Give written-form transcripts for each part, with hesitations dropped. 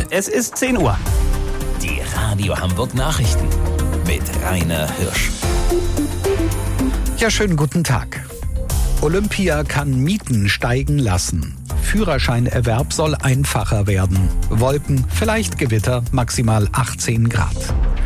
Es ist 10 Uhr. Die Radio Hamburg Nachrichten mit Rainer Hirsch. Ja, schönen guten Tag. Olympia kann Mieten steigen lassen. Führerscheinerwerb soll einfacher werden. Wolken, vielleicht Gewitter, maximal 18 Grad.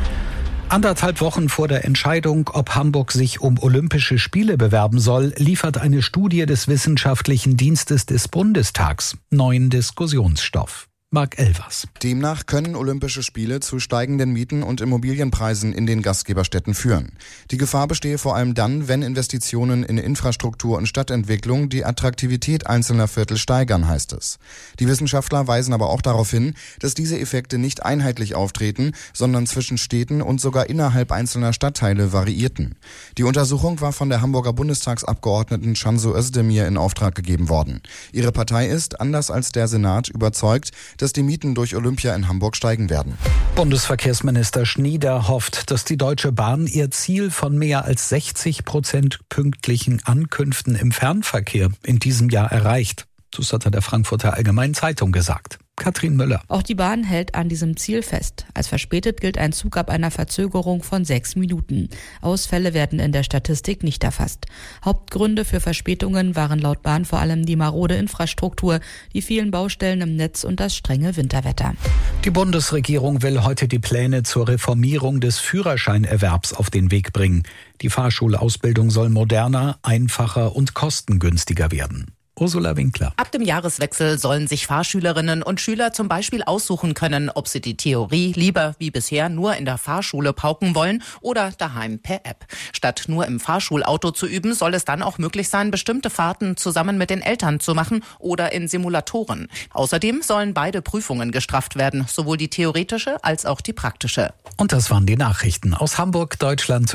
1,5 Wochen vor der Entscheidung, ob Hamburg sich um Olympische Spiele bewerben soll, liefert eine Studie des Wissenschaftlichen Dienstes des Bundestags neuen Diskussionsstoff. Marc Elvers. Demnach können Olympische Spiele zu steigenden Mieten und Immobilienpreisen in den Gastgeberstädten führen. Die Gefahr bestehe vor allem dann, wenn Investitionen in Infrastruktur und Stadtentwicklung die Attraktivität einzelner Viertel steigern, heißt es. Die Wissenschaftler weisen aber auch darauf hin, dass diese Effekte nicht einheitlich auftreten, sondern zwischen Städten und sogar innerhalb einzelner Stadtteile variierten. Die Untersuchung war von der Hamburger Bundestagsabgeordneten Cansu Özdemir in Auftrag gegeben worden. Ihre Partei ist, anders als der Senat, überzeugt, dass die Mieten durch Olympia in Hamburg steigen werden. Bundesverkehrsminister Schnieder hofft, dass die Deutsche Bahn ihr Ziel von mehr als 60% pünktlichen Ankünften im Fernverkehr in diesem Jahr erreicht. Das hat er der Frankfurter Allgemeinen Zeitung gesagt. Katrin Müller. Auch die Bahn hält an diesem Ziel fest. Als verspätet gilt ein Zug ab einer Verzögerung von 6 Minuten. Ausfälle werden in der Statistik nicht erfasst. Hauptgründe für Verspätungen waren laut Bahn vor allem die marode Infrastruktur, die vielen Baustellen im Netz und das strenge Winterwetter. Die Bundesregierung will heute die Pläne zur Reformierung des Führerscheinerwerbs auf den Weg bringen. Die Fahrschulausbildung soll moderner, einfacher und kostengünstiger werden. Ursula Winkler. Ab dem Jahreswechsel sollen sich Fahrschülerinnen und Schüler zum Beispiel aussuchen können, ob sie die Theorie lieber wie bisher nur in der Fahrschule pauken wollen oder daheim per App. Statt nur im Fahrschulauto zu üben, soll es dann auch möglich sein, bestimmte Fahrten zusammen mit den Eltern zu machen oder in Simulatoren. Außerdem sollen beide Prüfungen gestrafft werden, sowohl die theoretische als auch die praktische. Und das waren die Nachrichten aus Hamburg, Deutschland